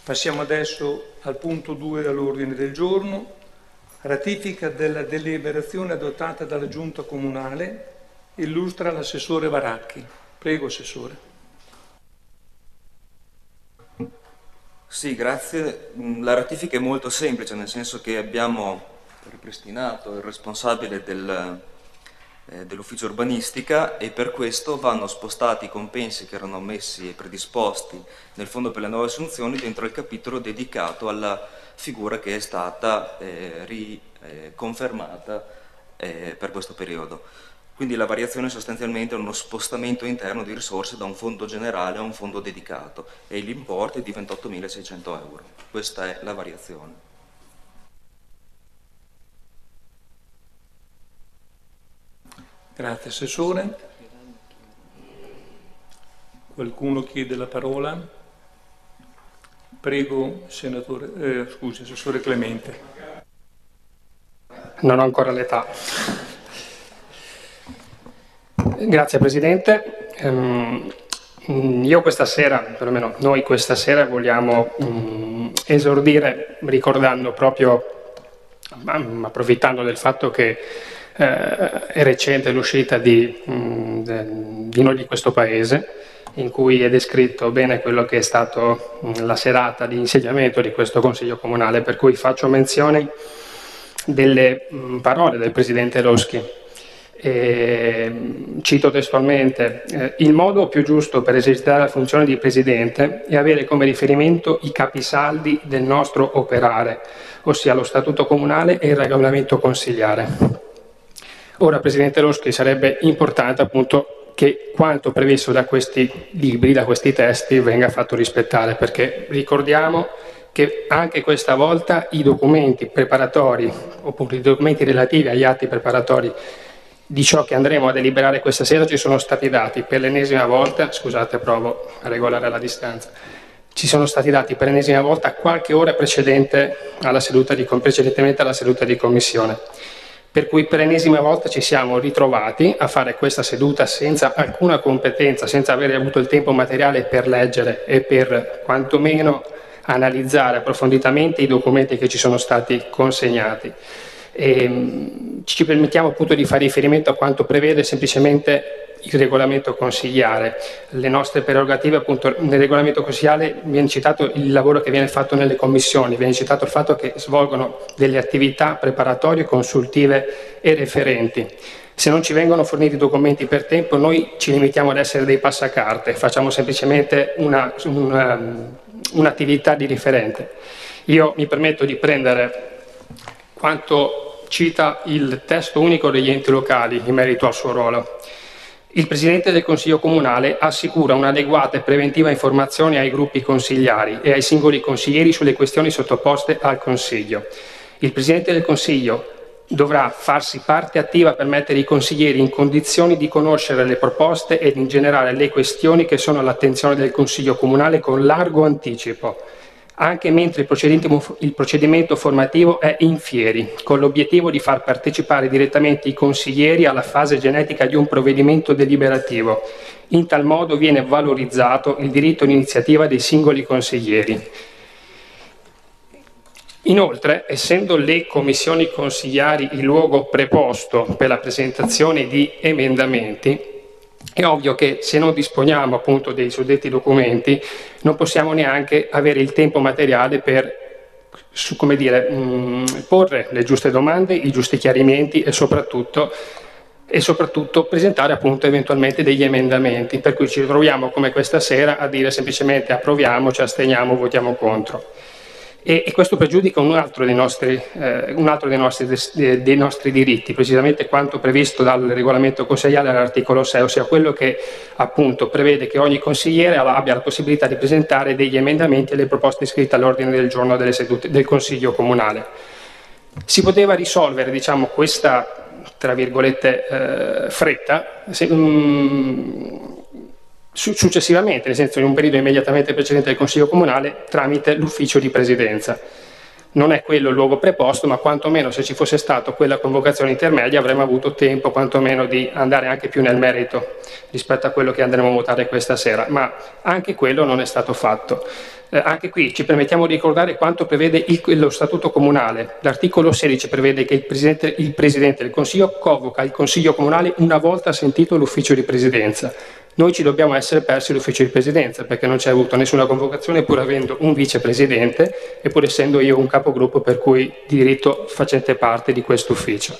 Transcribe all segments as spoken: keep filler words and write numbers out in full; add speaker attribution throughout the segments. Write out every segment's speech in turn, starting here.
Speaker 1: Passiamo adesso al punto due all'ordine del giorno, ratifica della deliberazione adottata dalla Giunta Comunale. Illustra l'assessore Varacchi. Prego, Assessore.
Speaker 2: Sì, grazie. La ratifica è molto semplice, nel senso che abbiamo ripristinato il responsabile del, eh, dell'ufficio urbanistica e per questo vanno spostati i compensi che erano messi e predisposti nel Fondo per le nuove assunzioni dentro il capitolo dedicato alla figura che è stata eh, riconfermata eh, per questo periodo. Quindi la variazione sostanzialmente è uno spostamento interno di risorse da un fondo generale a un fondo dedicato e l'importo è di ventottomilaseicento euro. Questa è la variazione.
Speaker 1: Grazie, Assessore. Qualcuno chiede la parola? Prego, senatore, eh, scusi, Assessore Clemente.
Speaker 3: Non ho ancora l'età. Grazie Presidente. Um, io questa sera, perlomeno noi questa sera, vogliamo um, esordire ricordando proprio, um, approfittando del fatto che uh, è recente l'uscita di, um, de, di Noi di questo Paese, in cui è descritto bene quello che è stato um, la serata di insediamento di questo Consiglio Comunale, per cui faccio menzione delle um, parole del Presidente Roschi. Eh, cito testualmente: eh, il modo più giusto per esercitare la funzione di Presidente è avere come riferimento i capisaldi del nostro operare, ossia lo Statuto Comunale e il Regolamento Consiliare. Ora, Presidente Roschi, sarebbe importante appunto che quanto previsto da questi libri, da questi testi, venga fatto rispettare, perché ricordiamo che anche questa volta i documenti preparatori, oppure i documenti relativi agli atti preparatori di ciò che andremo a deliberare questa sera ci sono stati dati per l'ennesima volta, scusate, provo a regolare la distanza, ci sono stati dati per l'ennesima volta qualche ora precedente alla seduta di, precedentemente alla seduta di commissione. Per cui per l'ennesima volta ci siamo ritrovati a fare questa seduta senza alcuna competenza, senza avere avuto il tempo materiale per leggere e per quantomeno analizzare approfonditamente i documenti che ci sono stati consegnati. E ci permettiamo appunto di fare riferimento a quanto prevede semplicemente il regolamento consiliare. Le nostre prerogative, appunto, nel regolamento consiliare viene citato il lavoro che viene fatto nelle commissioni, viene citato il fatto che svolgono delle attività preparatorie, consultive e referenti. Se non ci vengono forniti documenti per tempo, noi ci limitiamo ad essere dei passacarte, facciamo semplicemente una, una, un'attività di riferente. Io mi permetto di prendere quanto cita il testo unico degli enti locali in merito al suo ruolo. Il Presidente del Consiglio Comunale assicura un'adeguata e preventiva informazione ai gruppi consigliari e ai singoli consiglieri sulle questioni sottoposte al Consiglio. Il Presidente del Consiglio dovrà farsi parte attiva per mettere i consiglieri in condizioni di conoscere le proposte ed in generale le questioni che sono all'attenzione del Consiglio Comunale con largo anticipo, anche mentre il procedimento, il procedimento formativo è in fieri, con l'obiettivo di far partecipare direttamente i consiglieri alla fase genetica di un provvedimento deliberativo. In tal modo viene valorizzato il diritto di iniziativa dei singoli consiglieri. Inoltre, essendo le commissioni consigliari il luogo preposto per la presentazione di emendamenti, è ovvio che se non disponiamo appunto dei suddetti documenti non possiamo neanche avere il tempo materiale per, su, come dire, mh, porre le giuste domande, i giusti chiarimenti e soprattutto, e soprattutto presentare appunto eventualmente degli emendamenti, per cui ci troviamo come questa sera a dire semplicemente approviamo, ci asteniamo, votiamo contro. E, e questo pregiudica un altro dei nostri, eh, un altro dei nostri, dei, dei nostri diritti, precisamente quanto previsto dal regolamento consigliare all'articolo sei, ossia quello che appunto prevede che ogni consigliere abbia la possibilità di presentare degli emendamenti alle proposte iscritte all'ordine del giorno delle sedute del Consiglio Comunale. Si poteva risolvere, diciamo, questa, tra virgolette, eh, fretta, se, um, successivamente, nel senso in un periodo immediatamente precedente del Consiglio Comunale, tramite l'ufficio di presidenza. non è quello il luogo preposto, ma quantomeno se ci fosse stata quella convocazione intermedia avremmo avuto tempo quantomeno di andare anche più nel merito rispetto a quello che andremo a votare questa sera, ma anche quello non è stato fatto. Eh, anche qui ci permettiamo di ricordare quanto prevede il, lo Statuto Comunale. L'articolo sedici prevede che il Presidente, il Presidente del Consiglio convoca il Consiglio Comunale una volta sentito l'Ufficio di Presidenza. Noi ci dobbiamo essere persi l'Ufficio di Presidenza perché non c'è avuto nessuna convocazione, pur avendo un vicepresidente e pur essendo io un capogruppo per cui di diritto facente parte di questo ufficio.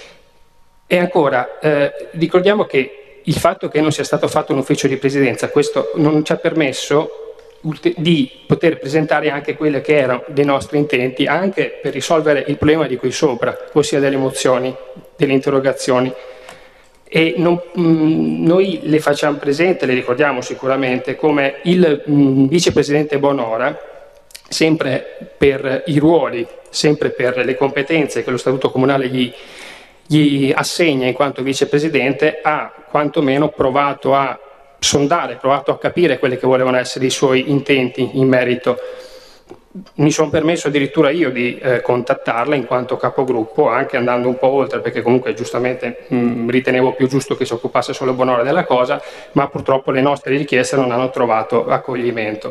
Speaker 3: E ancora, eh, ricordiamo che il fatto che non sia stato fatto un ufficio di presidenza, questo non ci ha permesso di poter presentare anche quelle che erano dei nostri intenti, anche per risolvere il problema di qui sopra, ossia delle mozioni, delle interrogazioni. E non, mh, noi le facciamo presente, le ricordiamo sicuramente, come il mh, vicepresidente Bonora, sempre per i ruoli, sempre per le competenze che lo Statuto Comunale gli, gli assegna in quanto vicepresidente, ha quantomeno provato a sondare, provato a capire quelli che volevano essere i suoi intenti in merito. Mi sono permesso addirittura io di eh, contattarla in quanto capogruppo, anche andando un po' oltre, perché comunque giustamente mh, ritenevo più giusto che si occupasse solo Bonora della cosa, ma purtroppo le nostre richieste non hanno trovato accoglimento.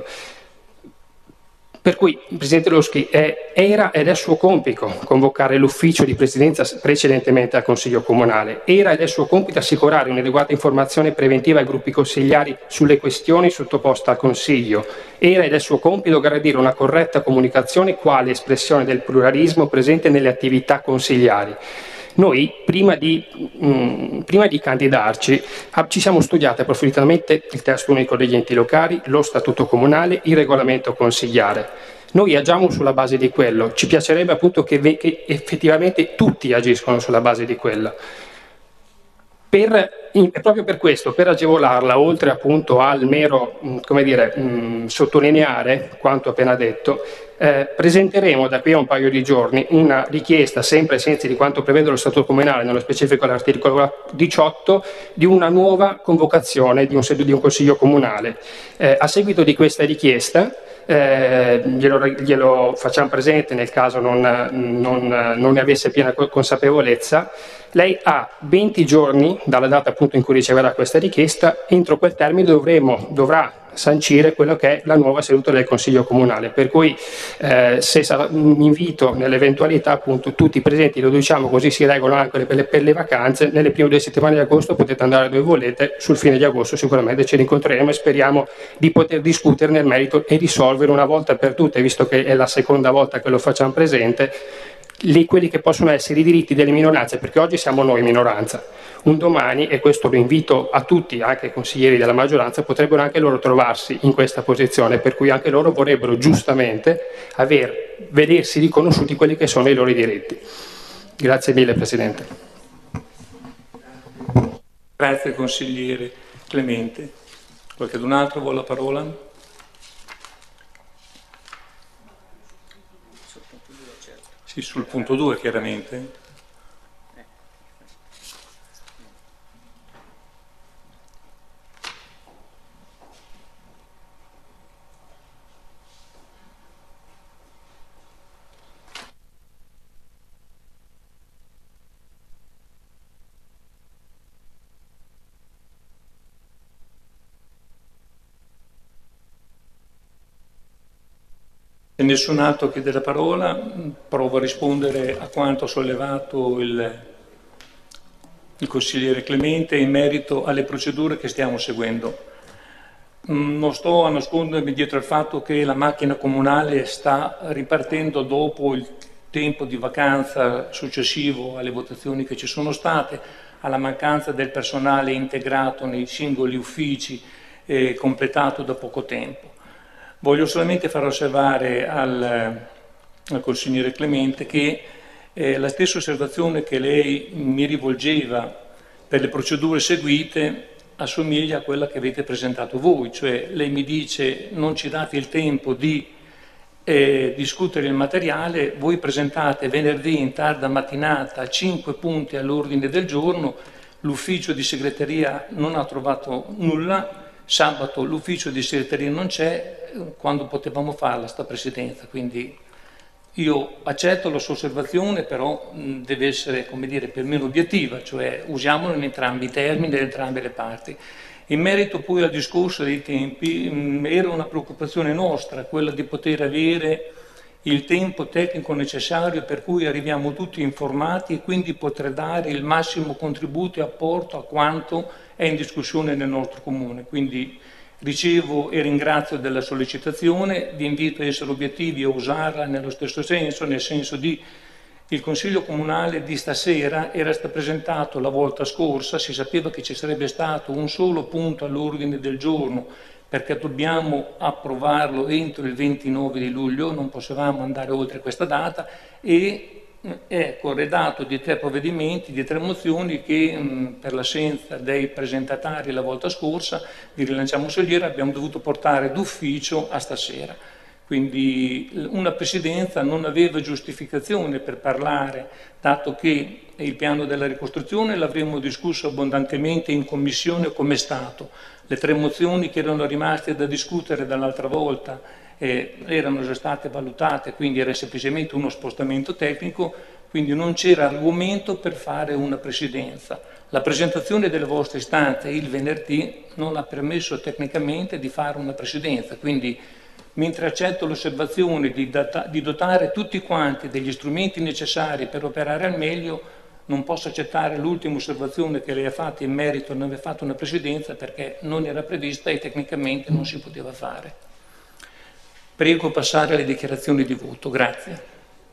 Speaker 3: Per cui il Presidente Loschi è, era ed è suo compito convocare l'ufficio di presidenza precedentemente al Consiglio Comunale, era ed è suo compito assicurare un'adeguata informazione preventiva ai gruppi consigliari sulle questioni sottoposte al Consiglio, era ed è suo compito garantire una corretta comunicazione quale espressione del pluralismo presente nelle attività consigliari. Noi, prima di, mh, prima di candidarci, ah, ci siamo studiati approfonditamente il testo unico degli enti locali, lo statuto comunale, il regolamento consigliare. Noi agiamo sulla base di quello, ci piacerebbe appunto che, che effettivamente tutti agiscono sulla base di quello. Per, in, proprio per questo, per agevolarla, oltre appunto al mero, mh, come dire, mh, sottolineare quanto appena detto, eh, presenteremo da qui a un paio di giorni una richiesta, sempre ai sensi di quanto prevede lo Statuto Comunale, nello specifico l'articolo diciotto, di una nuova convocazione di un, di un Consiglio Comunale. Eh, a seguito di questa richiesta, Eh, glielo, glielo facciamo presente nel caso non, non, non ne avesse piena consapevolezza. Lei ha venti giorni dalla data appunto in cui riceverà questa richiesta, entro quel termine dovremo, dovrà sancire quello che è la nuova seduta del Consiglio Comunale, per cui eh, se sarà un invito nell'eventualità appunto tutti i presenti, lo diciamo così si regolano anche per le, per le vacanze, nelle prime due settimane di agosto potete andare dove volete, sul fine di agosto sicuramente ci rincontreremo e speriamo di poter discutere nel merito e risolvere una volta per tutte, visto che è la seconda volta che lo facciamo presente, lì quelli che possono essere i diritti delle minoranze, perché oggi siamo noi minoranza, un domani, e questo lo invito a tutti, anche ai consiglieri della maggioranza, potrebbero anche loro trovarsi in questa posizione, per cui anche loro vorrebbero giustamente aver, vedersi riconosciuti quelli che sono i loro diritti. Grazie mille Presidente.
Speaker 1: Grazie consigliere Clemente. Qualcun altro vuole la parola? Sì, sul punto due chiaramente. Se nessun altro chiede la parola, provo a rispondere a quanto sollevato il, il consigliere Clemente in merito alle procedure che stiamo seguendo. Non sto a nascondermi dietro al fatto che la macchina comunale sta ripartendo dopo il tempo di vacanza successivo alle votazioni che ci sono state, alla mancanza del personale integrato nei singoli uffici e completato da poco tempo. Voglio solamente far osservare al, al consigliere Clemente che eh, la stessa osservazione che lei mi rivolgeva per le procedure seguite assomiglia a quella che avete presentato voi, cioè lei mi dice non ci date il tempo di eh, discutere il materiale, voi presentate venerdì in tarda mattinata cinque punti all'ordine del giorno, l'ufficio di segreteria non ha trovato nulla, sabato l'ufficio di segreteria non c'è, quando potevamo farla sta presidenza, quindi io accetto la sua osservazione, però mh, deve essere, come dire, più o meno obiettiva, cioè usiamolo in entrambi i termini, in entrambe le parti. In merito poi al discorso dei tempi, mh, era una preoccupazione nostra, quella di poter avere il tempo tecnico necessario per cui arriviamo tutti informati e quindi poter dare il massimo contributo e apporto a quanto è in discussione nel nostro comune. Quindi ricevo e ringrazio della sollecitazione, vi invito a essere obiettivi e a usarla nello stesso senso, nel senso di il Consiglio Comunale di stasera era stato presentato la volta scorsa, si sapeva che ci sarebbe stato un solo punto all'ordine del giorno perché dobbiamo approvarlo entro il ventinove di luglio, non potevamo andare oltre questa data e è corredato di tre provvedimenti, di tre mozioni che mh, per l'assenza dei presentatari la volta scorsa di Rilanciamo Soliera abbiamo dovuto portare d'ufficio a stasera. Quindi una presidenza non aveva giustificazione per parlare, dato che il piano della ricostruzione l'avremmo discusso abbondantemente in commissione come Stato. Le tre mozioni che erano rimaste da discutere dall'altra volta eh, erano già state valutate, quindi era semplicemente uno spostamento tecnico, quindi non c'era argomento per fare una presidenza. La presentazione delle vostre istanze il venerdì non ha permesso tecnicamente di fare una presidenza, quindi mentre accetto l'osservazione di, di dotare tutti quanti degli strumenti necessari per operare al meglio, non posso accettare l'ultima osservazione che lei ha fatto in merito a non aver fatto una presidenza perché non era prevista e tecnicamente non si poteva fare. Prego passare alle dichiarazioni di voto. Grazie.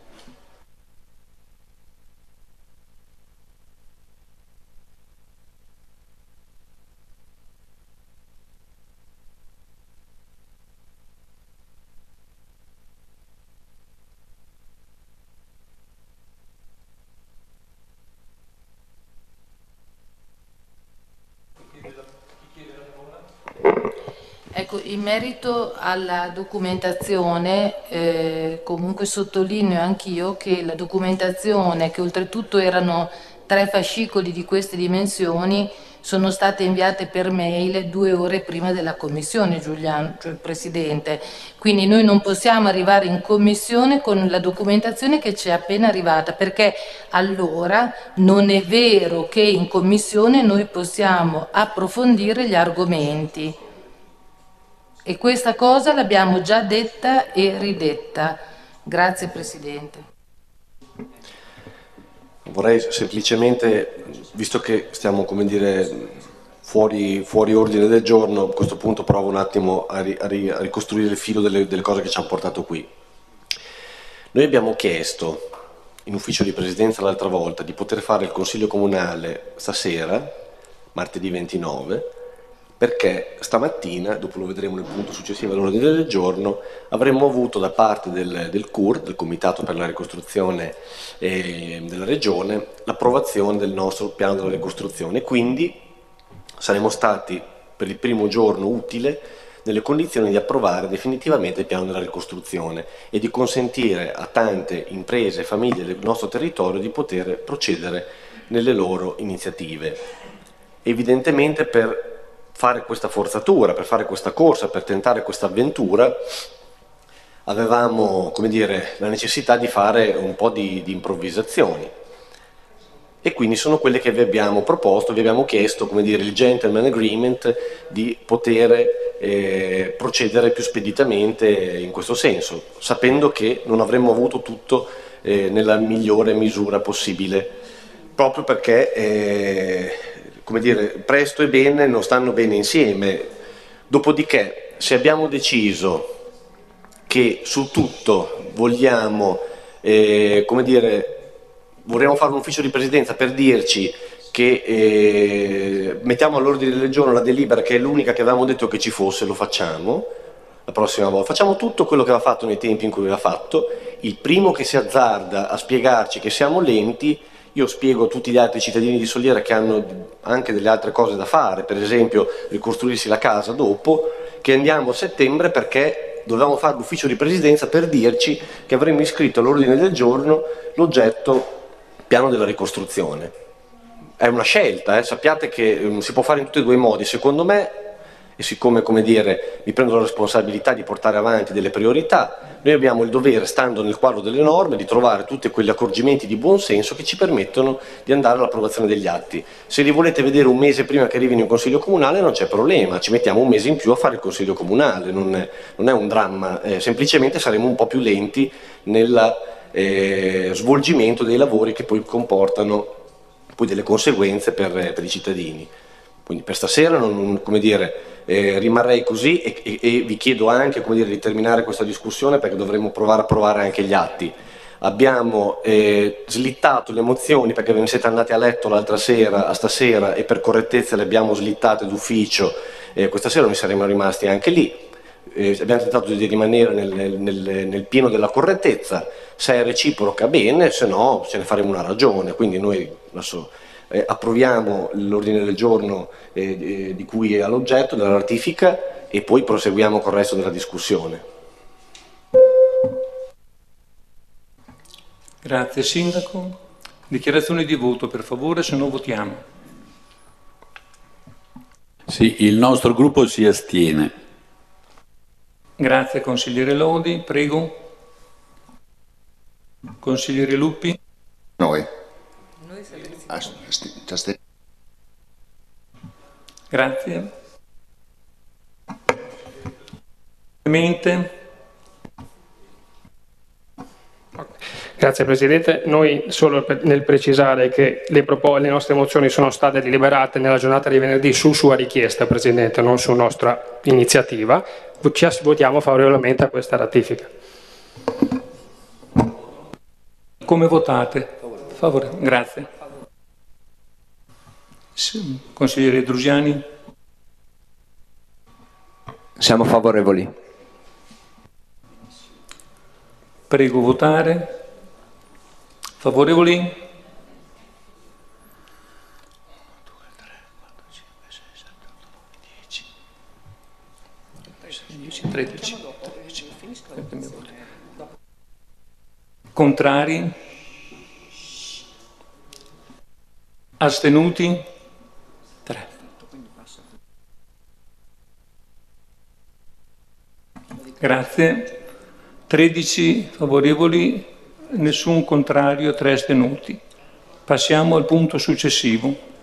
Speaker 4: Ecco, in merito alla documentazione, eh, comunque sottolineo anch'io che la documentazione, che oltretutto erano tre fascicoli di queste dimensioni, sono state inviate per mail due ore prima della commissione, Giuliano, cioè il Presidente. Quindi noi non possiamo arrivare in commissione con la documentazione che ci è appena arrivata, perché allora non è vero che in commissione noi possiamo approfondire gli argomenti. E questa cosa l'abbiamo già detta e ridetta. Grazie Presidente.
Speaker 5: Vorrei semplicemente, visto che stiamo, come dire, fuori, fuori ordine del giorno, a questo punto provo un attimo a, ri, a, ri, a ricostruire il filo delle, delle cose che ci hanno portato qui. Noi abbiamo chiesto in ufficio di presidenza l'altra volta di poter fare il Consiglio Comunale stasera, martedì ventinove, perché stamattina, dopo lo vedremo nel punto successivo all'ordine del giorno, avremmo avuto da parte del, del C U R, del Comitato per la Ricostruzione eh, della Regione, l'approvazione del nostro piano della ricostruzione. Quindi saremmo stati per il primo giorno utile nelle condizioni di approvare definitivamente il piano della ricostruzione e di consentire a tante imprese e famiglie del nostro territorio di poter procedere nelle loro iniziative. Evidentemente per fare questa forzatura, per fare questa corsa, per tentare questa avventura, avevamo, come dire, la necessità di fare un po' di, di improvvisazioni. E quindi sono quelle che vi abbiamo proposto, vi abbiamo chiesto, come dire, il gentleman agreement di poter eh, procedere più speditamente in questo senso, sapendo che non avremmo avuto tutto eh, nella migliore misura possibile, proprio perché eh, come dire, presto e bene non stanno bene insieme. Dopodiché, se abbiamo deciso che su tutto vogliamo, eh, come dire, vorremmo fare un ufficio di presidenza per dirci che eh, mettiamo all'ordine del giorno la delibera, che è l'unica che avevamo detto che ci fosse, lo facciamo la prossima volta. Facciamo tutto quello che aveva fatto nei tempi in cui aveva fatto. Il primo che si azzarda a spiegarci che siamo lenti, io spiego a tutti gli altri cittadini di Soliera che hanno anche delle altre cose da fare, per esempio ricostruirsi la casa dopo, che andiamo a settembre perché dovevamo fare l'ufficio di presidenza per dirci che avremmo iscritto all'ordine del giorno l'oggetto piano della ricostruzione. È una scelta, eh? Sappiate che um, si può fare in tutti e due i modi. Secondo me, e siccome, come dire, mi prendo la responsabilità di portare avanti delle priorità, Noi abbiamo il dovere, stando nel quadro delle norme, di trovare tutti quegli accorgimenti di buon senso che ci permettono di andare all'approvazione degli atti. Se li volete vedere un mese prima che arrivino in Consiglio Comunale non c'è problema, ci mettiamo un mese in più a fare il Consiglio Comunale, non è, non è un dramma, eh, semplicemente saremo un po' più lenti nel eh, svolgimento dei lavori che poi comportano poi delle conseguenze per, per i cittadini. Quindi per stasera non, come dire, eh, rimarrei così e, e, e vi chiedo anche, come dire, di terminare questa discussione perché dovremo provare a provare anche gli atti. Abbiamo eh, slittato le mozioni perché ve ne siete andati a letto l'altra sera a stasera e per correttezza le abbiamo slittate d'ufficio, eh, questa sera noi saremmo rimasti anche lì. Eh, abbiamo tentato di rimanere nel, nel, nel pieno della correttezza, se è reciproca bene, se no ce ne faremo una ragione, quindi noi adesso Eh, approviamo l'ordine del giorno eh, eh, di cui è all'oggetto della ratifica e poi proseguiamo con il resto della discussione.
Speaker 1: Grazie Sindaco. Dichiarazioni di voto per favore, se no votiamo.
Speaker 6: Sì, il nostro gruppo si astiene.
Speaker 1: Grazie consigliere Lodi, prego. Consigliere Luppi.
Speaker 7: Noi.
Speaker 1: Grazie. Mente.
Speaker 3: Grazie Presidente, noi solo nel precisare che le, le nostre mozioni sono state deliberate nella giornata di venerdì su sua richiesta Presidente, non su nostra iniziativa, ci votiamo favorevolmente a questa ratifica.
Speaker 1: Come votate? Favorevole, grazie. Consigliere Drusiani?
Speaker 8: Siamo favorevoli.
Speaker 1: Prego votare. Favorevoli? uno, due, tre, quattro, cinque, sei, sette, otto, nove, dieci. dieci, tredici. Contrari? Astenuti? tre. Grazie. tredici favorevoli, nessun contrario, tre astenuti. Passiamo al punto successivo.